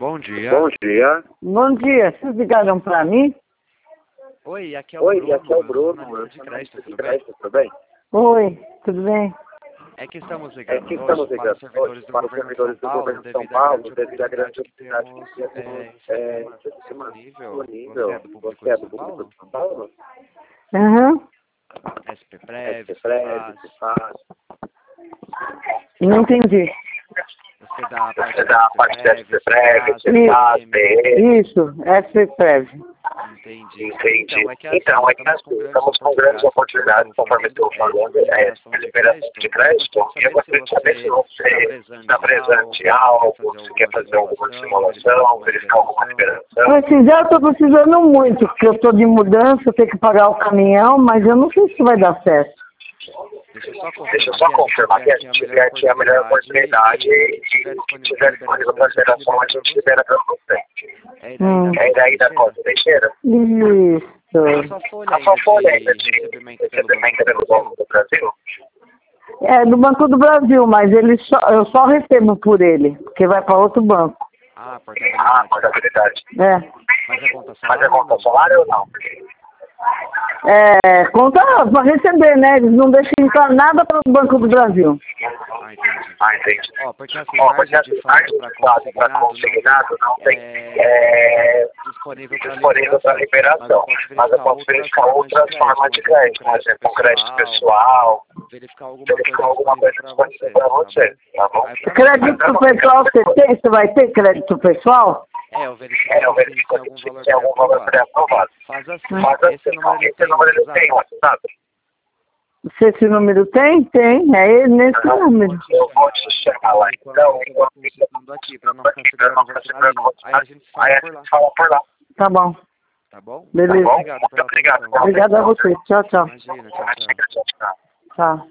Bom dia. Bom dia. Bom dia, vocês ligaram pra mim? Oi, aqui é Oi, Bruno. aqui é o Eu Bruno. sou analista de Eu crédito, sou tudo de bem? crédito, tudo bem? Oi, tudo bem? É que estamos ligando Aqui hoje estamos para ligando os servidores hoje do para os governo de São servidores do Paulo governo de São devido à grande Paulo, devido à grande oportunidade que oportunidade temos que temos disponível. Você é disponível. do público Você é de do São público Paulo? de São Paulo? Aham. SPPrev, SPPrev, Cefaz. Cefaz. Não entendi. Você dá a parte Você da dá a parte da SPPrev, SPPrev, Cefaz, Cefaz, PM. PM. Isso, SPPrev. Entendi. Entendi. Então, é que assim, Então, é que estamos com assim, grandes estamos com grandes oportunidades, oportunidades, conforme conforme estou falando, sobre liberação de liberação de crédito. crédito. E eu gostaria de saber se você está presente em algo, se quer fazer alguma simulação, verificar alguma liberação. Precisar, eu tô precisando muito, porque eu tô de mudança, eu tenho que pagar o caminhão, mas eu não sei se vai dar certo. Deixa eu só Deixa eu só confirmar que a gente tiver aqui a melhor oportunidade e que tiver disponível para liberação, a gente libera para você. É daí da Costa Teixeira? Isso. A sua folha ainda de recebimento pelo Banco do Brasil? É do Banco do Brasil, mas eu só recebo por ele, porque vai para outro banco. Ah, portabilidade. É. Mas é conta Mas é salário conta salário ou não? Conta para receber, né? Eles não deixam entrar nada para o Banco do Brasil. Ah, entendi. Entendi. Porque assim, margem de fato para consignado não tem disponível para liberação. Mas eu posso verificar outras formas de crédito, por exemplo, crédito pessoal, verificar alguma alguma coisa coisa disponível para você, tá bom? Crédito pessoal você tem? Você vai ter crédito pessoal? Eu verifico se tem algum valor pré-aprovado. Faz assim, esse número ele tem WhatsApp? Se esse número tem? Tem, é ele nesse número. Eu vou te chamar lá então, consultando aqui, para não ficar segurando você na linha. Aí a gente fala por lá. Tá bom. Tá bom? Beleza. Obrigado pela atenção. Obrigado a você. Tchau, tchau. Imagina, tchau, tchau. Tchau.